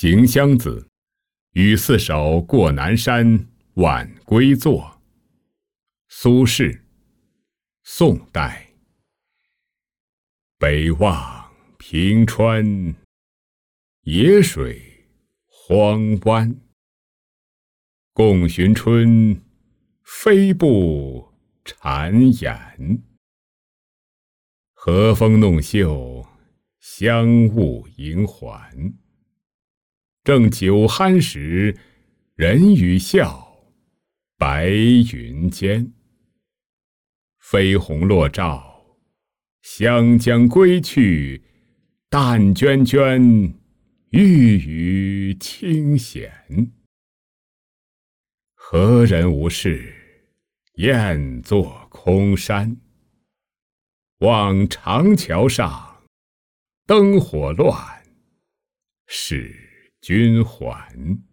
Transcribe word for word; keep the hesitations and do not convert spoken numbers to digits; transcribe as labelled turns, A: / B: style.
A: 行香子，与四首过南山，晚归坐。苏轼，宋代。北望平川，野水荒湾。共寻春，飞步婵颜。和风弄袖，香雾盈环。正酒酣时，人语笑，白云间。飞鸿落照，湘江归去，淡涓涓，郁郁清闲。何人无事，雁作空山。望长桥上，灯火乱，使君还。